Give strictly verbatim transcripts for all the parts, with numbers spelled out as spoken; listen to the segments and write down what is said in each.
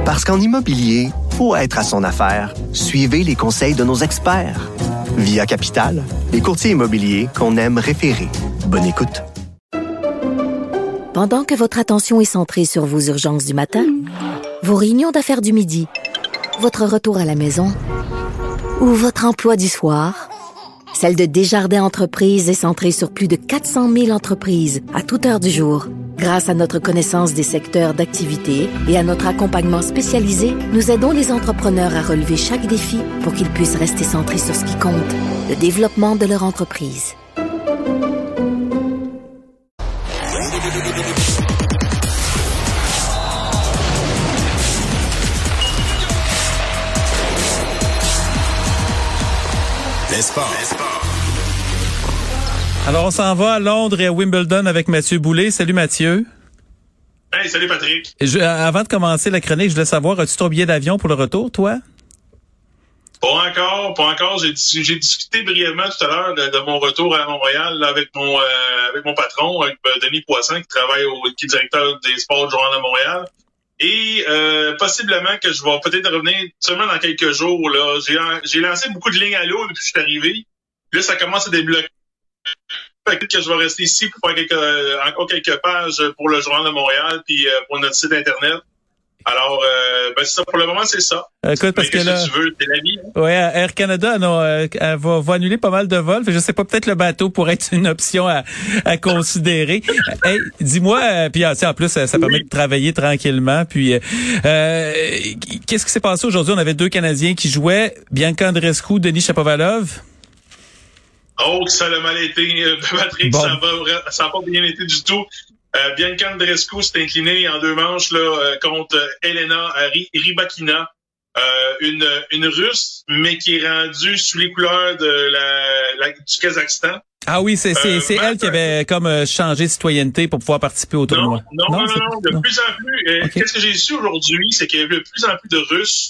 Parce qu'en immobilier, faut être à son affaire. Suivez les conseils de nos experts. Via Capital, les courtiers immobiliers qu'on aime référer. Bonne écoute. Pendant que votre attention est centrée sur vos urgences du matin, vos réunions d'affaires du midi, votre retour à la maison ou votre emploi du soir, celle de Desjardins Entreprises est centrée sur plus de quatre cent mille entreprises à toute heure du jour. Grâce à notre connaissance des secteurs d'activité et à notre accompagnement spécialisé, nous aidons les entrepreneurs à relever chaque défi pour qu'ils puissent rester centrés sur ce qui compte, le développement de leur entreprise. Les sports. Alors, on s'en va à Londres et à Wimbledon avec Mathieu Boulay. Salut Mathieu. Hey, salut Patrick. Je, avant de commencer la chronique, je voulais savoir, as-tu ton billet d'avion pour le retour, toi? Pas encore, pas encore. J'ai, j'ai discuté brièvement tout à l'heure de, de mon retour à Montréal là, avec mon euh, avec mon patron, avec Denis Poisson, qui travaille au qui est directeur des sports du Journal de Montréal. Et euh, possiblement que je vais peut-être revenir seulement dans quelques jours. Là, j'ai, j'ai lancé beaucoup de lignes à l'eau depuis que je suis arrivé. Là, ça commence à débloquer. Peut-être que je vais rester ici pour faire quelques, encore quelques pages pour le Journal de Montréal puis euh, pour notre site Internet. Alors, euh, ben c'est ça. Pour le moment, c'est ça. Écoute, parce Mais que là, que tu veux, c'est la vie. Hein? Ouais, Air Canada, non, euh, elle va, va annuler pas mal de vols. Je sais pas, peut-être le bateau pourrait être une option à, à considérer. Hey, dis-moi, euh, puis en plus, ça, ça permet oui. de travailler tranquillement. Puis, euh, qu'est-ce qui s'est passé aujourd'hui? On avait deux Canadiens qui jouaient, Bianca Andreescu, Denis Shapovalov. Oh, que ça a mal été, Patrick. Bon. Ça va, ça n'a pas bien été du tout. Euh, Bianca Andreescu s'est inclinée en deux manches là euh, contre Elena Rybakina, euh, une une Russe, mais qui est rendue sous les couleurs de la, la du Kazakhstan. Ah oui, c'est c'est, euh, c'est elle qui avait comme euh, changé de citoyenneté pour pouvoir participer au tournoi. Non, non, non, non, non. De non. plus en plus. Euh, okay. Qu'est-ce que j'ai su aujourd'hui, c'est qu'il y a de plus en plus de Russes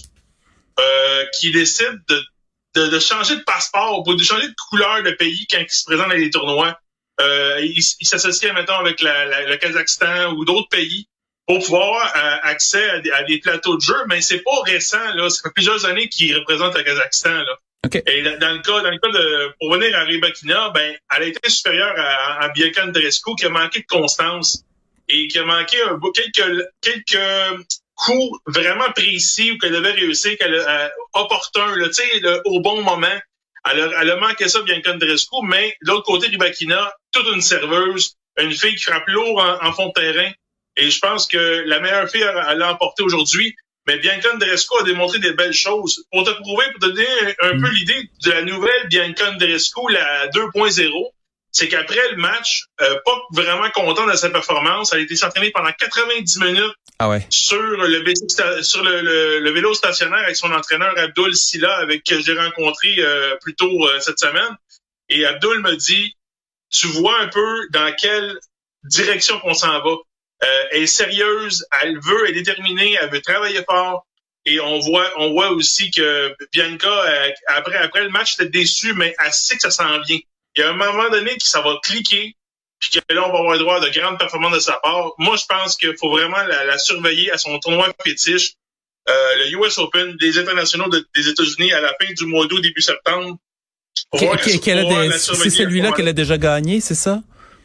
euh, qui décident de, de de changer de passeport, de changer de couleur de pays quand ils se présentent dans les tournois. Euh, ils il s'associent, mettons, avec la, la, le Kazakhstan ou d'autres pays pour pouvoir euh, accès à des, à des plateaux de jeu, mais c'est pas récent, là. Ça fait plusieurs années qu'ils représentent le Kazakhstan, là. Okay. Et dans le cas, dans le cas de, pour venir à Rybakina, ben, elle a été supérieure à, à Bianca Andreescu, qui a manqué de constance et qui a manqué un, quelques, quelques coups vraiment précis où qu'elle devait réussir, qu'elle a, opportun, là, tu sais, au bon moment. Elle a, elle a manqué ça, Bianca Andreescu, mais de l'autre côté, Rybakina, toute une serveuse, une fille qui frappe lourd en, en fond de terrain. Et je pense que la meilleure fille, elle l'a emporté aujourd'hui. Mais Bianca Andreescu a démontré des belles choses. Pour te prouver, pour te donner un, un mmh. peu l'idée de la nouvelle Bianca Andreescu, la deux point zéro, c'est qu'après le match, euh, pas vraiment content de sa performance, elle a été s'entraîner pendant quatre-vingt-dix minutes ah ouais. sur le vélo, sur le, le, le vélo stationnaire avec son entraîneur Abdul Silla, avec que j'ai rencontré euh, plus tôt euh, cette semaine. Et Abdul me dit, tu vois un peu dans quelle direction qu'on s'en va. Euh, elle est sérieuse, elle veut, elle est déterminée, elle veut travailler fort. Et on voit, on voit aussi que Bianca, euh, après, après le match, était déçue, mais elle sait que ça s'en vient. Il y a un moment donné que ça va cliquer, puis que là, on va avoir droit à de grandes performances de sa part. Moi, je pense qu'il faut vraiment la, la surveiller à son tournoi fétiche. Euh, le U S Open des internationaux de, des États-Unis à la fin du mois d'août, début septembre. Qu- qu- qu'elle a des, c'est celui-là qu'elle a déjà gagné, c'est ça?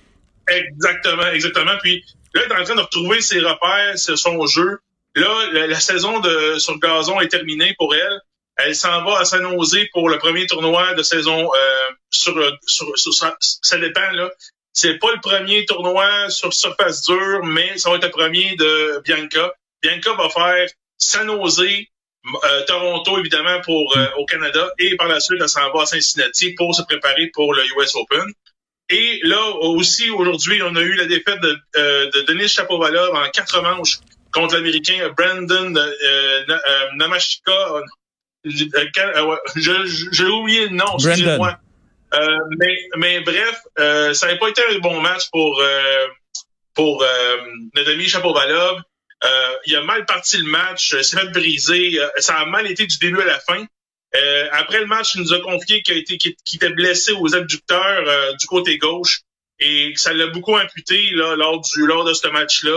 Exactement, exactement. Puis là, elle est en train de retrouver ses repères, son jeu. Là, la, la saison de sur le gazon est terminée pour elle. Elle s'en va à San Jose pour le premier tournoi de saison euh, sur, sur, sur, sur ça dépend là. C'est pas le premier tournoi sur surface dure, mais ça va être le premier de Bianca. Bianca va faire San Jose, euh, Toronto évidemment pour euh, au Canada, et par la suite elle s'en va à Cincinnati pour se préparer pour le U S Open. Et là aussi aujourd'hui, on a eu la défaite de, euh, de Denis Shapovalov en quatre manches contre l'Américain Brandon euh, euh, Namashika. Je, euh, je, j'ai oublié le nom, excusez-moi. Euh, mais, mais bref, euh, ça n'a pas été un bon match pour euh, pour euh, Denis Shapovalov. Euh, il a mal parti le match, s'est fait briser. Ça a mal été du début à la fin. Euh, après le match, il nous a confié qu'il a été qu'il était blessé aux abducteurs euh, du côté gauche et que ça l'a beaucoup amputé là lors du lors de ce match-là.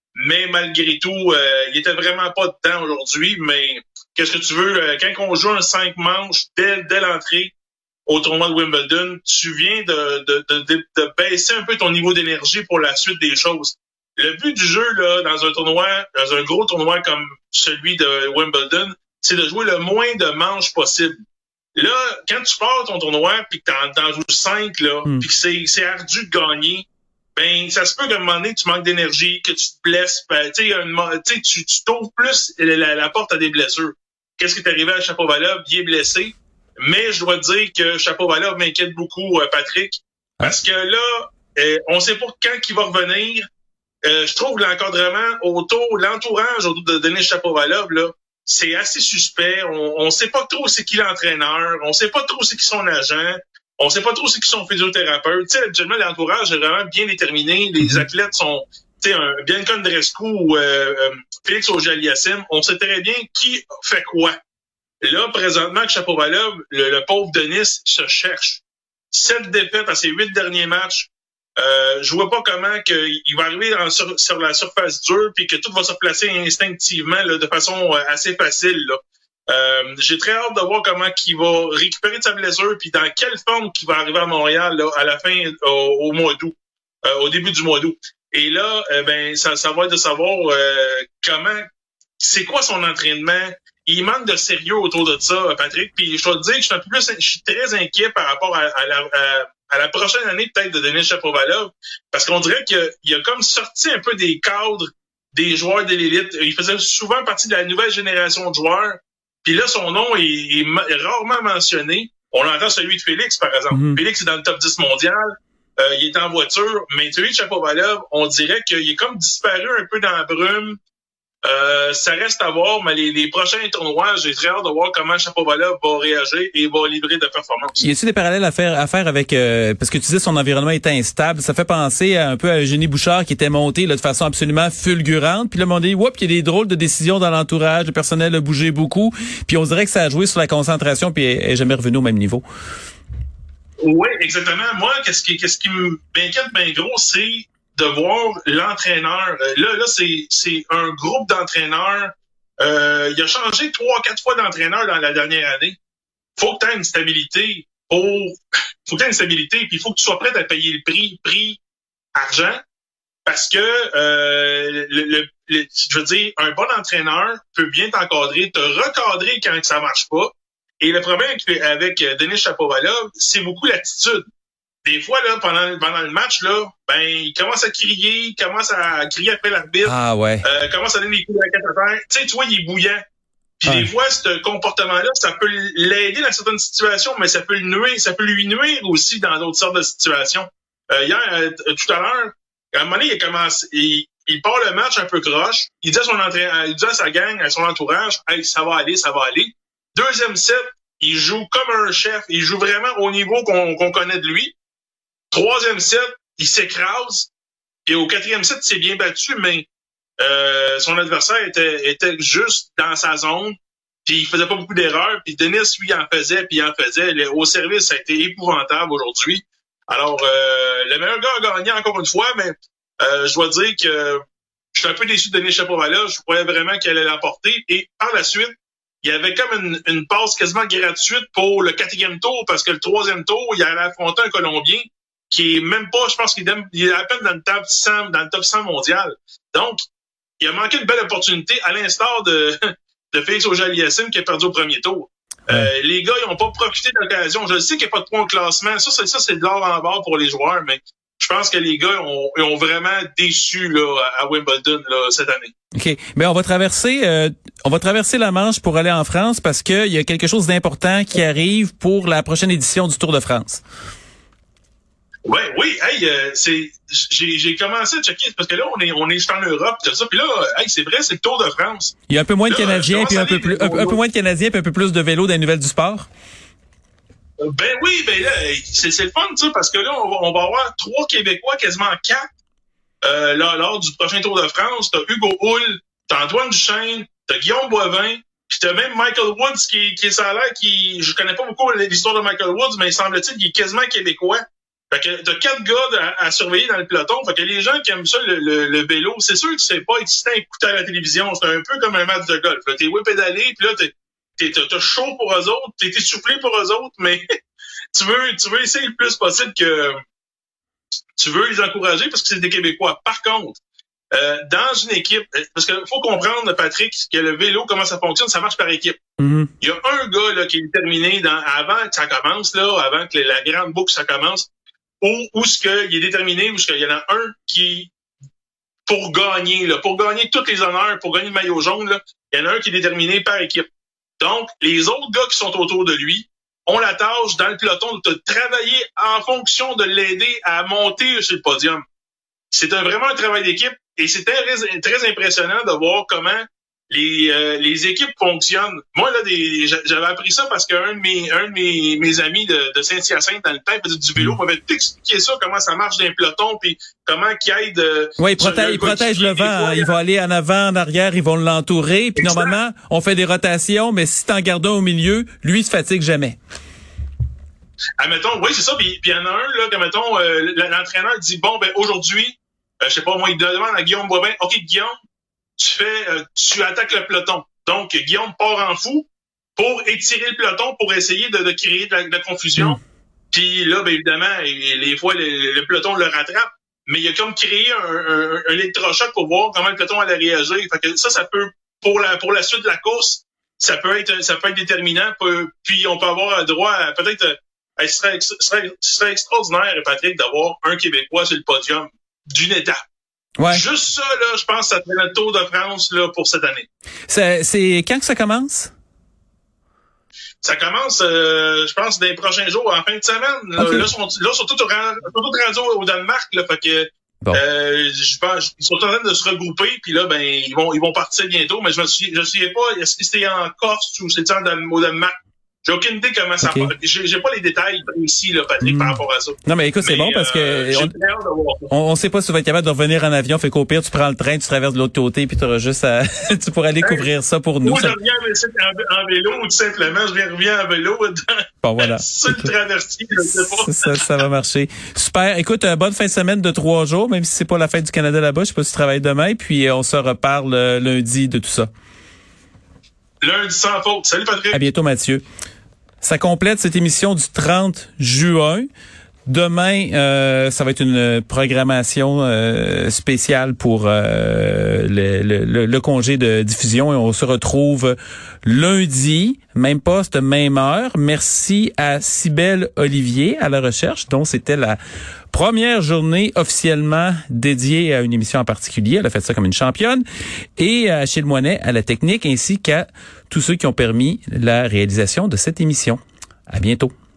Mais malgré tout, euh, il était vraiment pas dedans aujourd'hui. Mais qu'est-ce que tu veux? Quand on joue un cinq manches dès, dès l'entrée au tournoi de Wimbledon, tu viens de, de, de, de, de baisser un peu ton niveau d'énergie pour la suite des choses. Le but du jeu, là, dans un tournoi, dans un gros tournoi comme celui de Wimbledon, c'est de jouer le moins de manches possible. Là, quand tu pars ton tournoi puis que t'en, t'en joues cinq, là, mm. puis que c'est, c'est ardu de gagner, ben, ça se peut qu'à un moment donné, tu manques d'énergie, que tu te blesses, ben, tu sais, tu, tu t'ouvres plus la, la porte à des blessures. Qu'est-ce qui est arrivé à Shapovalov? Il est blessé. Mais je dois dire que Shapovalov m'inquiète beaucoup, euh, Patrick, parce que là, euh, on sait pas quand il va revenir. Euh, je trouve l'encadrement autour, l'entourage autour de Denis Shapovalov, là, c'est assez suspect. On, on sait pas trop c'est qui l'entraîneur, on sait pas trop c'est qui son agent, on sait pas trop c'est qui son physiothérapeute. Tu sais, habituellement, l'entourage est vraiment bien déterminé. Les mm-hmm. athlètes sont, tu sais, un Bianca Andreescu ou euh, euh, Félix Auger-Aliassime, on sait très bien qui fait quoi. Là, présentement, que Shapovalov, le, le pauvre Denis, se cherche. Sept défaites à ses huit derniers matchs. Euh, je vois pas comment que il va arriver en sur, sur la surface dure puis que tout va se replacer instinctivement là, de façon euh, assez facile. Là. Euh, j'ai très hâte de voir comment il va récupérer de sa blessure puis dans quelle forme qu'il va arriver à Montréal là, à la fin au, au mois d'août, euh, au début du mois d'août. Et là, euh, ben ça, ça va être de savoir euh, comment, c'est quoi son entraînement. Il manque de sérieux autour de ça, Patrick. Puis je dois te dire que je suis un peu plus, je suis très inquiet par rapport à, à la à, à la prochaine année peut-être de Denis Shapovalov, parce qu'on dirait qu'il il a comme sorti un peu des cadres des joueurs de l'élite. Il faisait souvent partie de la nouvelle génération de joueurs. Puis là, son nom est, est, est rarement mentionné. On entend celui de Félix, par exemple. Mm-hmm. Félix est dans le top dix mondial. Euh, il est en voiture. Mais celui de Shapovalov, on dirait qu'il est comme disparu un peu dans la brume. Euh, ça reste à voir, mais les, les prochains tournois, j'ai très hâte de voir comment Shapovalov va réagir et va livrer de performances. Y a-t-il des parallèles à faire à faire avec euh, parce que tu disais son environnement était instable, ça fait penser à, un peu à Eugénie Bouchard qui était monté là, de façon absolument fulgurante, puis là on dit whoop, il y a des drôles de décisions dans l'entourage, le personnel a bougé beaucoup, puis on dirait que ça a joué sur la concentration puis elle est jamais revenu au même niveau. Oui, exactement. Moi, qu'est-ce qui qu'est-ce qui m'inquiète bien gros, c'est de voir l'entraîneur. Là, là, c'est, c'est un groupe d'entraîneurs. Euh, il a changé trois, quatre fois d'entraîneur dans la dernière année. Faut que tu aies une stabilité pour, faut que tu aies une stabilité, puis il faut que tu sois prêt à payer le prix, prix, argent, parce que, euh, le, le, le, je veux dire, un bon entraîneur peut bien t'encadrer, te recadrer quand ça marche pas. Et le problème avec Denis Shapovalov, c'est beaucoup l'attitude. Des fois, là, pendant, pendant le match, là, ben, il commence à crier, il commence à crier après l'arbitre. Ah, ouais. Euh, commence à donner des coups de raquette à terre. Tu sais, tu vois, il est bouillant. Puis ouais. Des fois, ce comportement-là, ça peut l'aider dans certaines situations, mais ça peut le nuire, ça peut lui nuire aussi dans d'autres sortes de situations. Euh, hier, euh, tout à l'heure, à un moment donné, il a commencé, il, il part le match un peu croche. Il dit à son entraîneur, il dit à sa gang, à son entourage, hey, ça va aller, ça va aller. Deuxième set, il joue comme un chef. Il joue vraiment au niveau qu'on, qu'on connaît de lui. Troisième set, il s'écrase. Et au quatrième set, il s'est bien battu, mais euh, son adversaire était, était juste dans sa zone. Puis il faisait pas beaucoup d'erreurs. Puis Denis, lui, en faisait, puis il en faisait. Le, au service, ça a été épouvantable aujourd'hui. Alors, euh, le meilleur gars a gagné encore une fois, mais euh, je dois dire que je suis un peu déçu de Denis Shapovalov. Je croyais vraiment qu'il allait l'emporter. Et par la suite, il y avait comme une, une passe quasiment gratuite pour le quatrième tour, parce que le troisième tour, il allait affronter un Colombien qui est même pas, je pense qu'il est à peine dans le top cent, dans le top cent mondial. Donc, il a manqué une belle opportunité, à l'instar de, de Félix Auger-Aliassime qui a perdu au premier tour. Ouais. Euh, les gars, ils n'ont pas profité de l'occasion. Je sais qu'il n'y a pas de points au classement. Ça, c'est, ça, c'est de l'or en barre pour les joueurs, mais je pense que les gars ont, ont vraiment déçu là, à Wimbledon là, cette année. OK. Mais on va traverser euh, on va traverser la Manche pour aller en France parce qu'il y a quelque chose d'important qui arrive pour la prochaine édition du Tour de France. Ouais, oui, hey, euh, c'est, j'ai, j'ai commencé à checker parce que là, on est, on est en Europe, tout ça, puis là, hey, c'est vrai, c'est le Tour de France. Il y a un peu moins de là, Canadiens, puis un peu plus, un, un peu moins de Canadiens, puis un peu plus de vélos dans les nouvelles du sport. Ben oui, ben là, c'est, c'est le fun, tu sais, parce que là, on va, on va avoir trois Québécois, quasiment quatre, euh, là, lors du prochain Tour de France. T'as Hugo Hull, t'as Antoine Duchesne, t'as Guillaume Boivin, puis t'as même Michael Woods qui, qui est ça a l'air, qui, je connais pas beaucoup l'histoire de Michael Woods, mais il semble-t-il qu'il est quasiment québécois. Fait que t'as quatre gars à, à surveiller dans le peloton. Fait que les gens qui aiment ça, le, le, le vélo, c'est sûr que c'est pas excitant à écouter à la télévision. C'est un peu comme un match de golf. Là, t'es ouais pédalé, puis là, t'es, t'es, t'as chaud pour eux autres, t'es essoufflé pour eux autres, mais tu veux, tu veux essayer le plus possible que tu veux les encourager parce que c'est des Québécois. Par contre, euh, dans une équipe, parce qu'il faut comprendre, Patrick, que le vélo, comment ça fonctionne, ça marche par équipe. Mm-hmm. Il y a un gars là qui est déterminé dans, avant que ça commence, là, avant que la grande boucle ça commence, où, où ce qu'il est déterminé, où ce qu'il y en a un qui, pour gagner, là, pour gagner tous les honneurs, pour gagner le maillot jaune, là, il y en a un qui est déterminé par équipe. Donc, les autres gars qui sont autour de lui ont la tâche dans le peloton de travailler en fonction de l'aider à monter sur le podium. C'est un, vraiment un travail d'équipe et c'est très, très impressionnant de voir comment les, euh, les équipes fonctionnent. Moi, là, des, j'avais appris ça parce qu'un de mes, un de mes, mes amis de, de Saint-Hyacinthe dans le temps faisait du vélo, m'avait expliqué ça, comment ça marche dans un peloton, puis comment qu'il aide. Euh, oui, il protège, il protège le vent. Hein. Il va aller en avant, en arrière, ils vont l'entourer. Puis normalement, on fait des rotations, mais si t'en gardes un au milieu, lui, il se fatigue jamais. Admettons, oui, c'est ça. Puis il y en a un, là, que, mettons, euh, l'entraîneur dit, bon, ben aujourd'hui, euh, je sais pas, moi, il demande à Guillaume Boivin, OK, Guillaume, tu fais, euh, tu attaques le peloton. Donc, Guillaume part en fou pour étirer le peloton, pour essayer de, de créer de la, de la confusion. Mm. Puis là, ben évidemment, les fois, le, le peloton le rattrape. Mais il a comme créé un, un, un électrochoc pour voir comment le peloton allait réagir. Fait que ça, ça peut, pour la, pour la suite de la course, ça peut être, ça peut être déterminant. Puis on peut avoir droit à peut-être, ce serait, ce serait, ce serait extraordinaire, Patrick, d'avoir un Québécois sur le podium d'une étape. Ouais. Juste ça, là, je pense que ça fait le Tour de France là, pour cette année. C'est, c'est quand que ça commence? Ça commence, euh, je pense, dans les prochains jours, en fin de semaine. Okay. Là, là, sont, là, sont tous rendus au Danemark, là, fait que bon. euh, je pense, ils sont en train de se regrouper, puis là, ben, ils vont, ils vont partir bientôt. Mais je me suis, je me souviens pas, est-ce que c'était en Corse ou c'était au Danemark? J'ai aucune idée comment ça okay. va. J'ai, j'ai pas les détails ici, là, Patrick, mmh. par rapport à ça. Non, mais écoute, c'est mais, bon parce que euh, on, on, on sait pas si tu vas être capable de revenir en avion. Fait qu'au pire, tu prends le train, tu traverses de l'autre côté, puis tu auras juste à, tu pourras aller hey, couvrir ça pour nous. Ou ça... je reviens en, en vélo, ou tout simplement, je viens, reviens en vélo. Bon, voilà. Sur le traversier, je sais pas. Ça, ça va marcher. Super. Écoute, euh, bonne fin de semaine de trois jours, même si c'est pas la fête du Canada là-bas. Je sais pas si tu travailles demain, puis euh, on se reparle euh, lundi de tout ça. Lundi sans faute. Salut, Patrick. À bientôt, Mathieu. Ça complète cette émission du trente juin. Demain, euh, ça va être une programmation euh, spéciale pour euh, le, le, le congé de diffusion et on se retrouve lundi, même poste, même heure. Merci à Cybèle Olivier à la recherche, dont c'était la première journée officiellement dédiée à une émission en particulier. Elle a fait ça comme une championne. Et à Achille Moinet à la technique, ainsi qu'à tous ceux qui ont permis la réalisation de cette émission. À bientôt.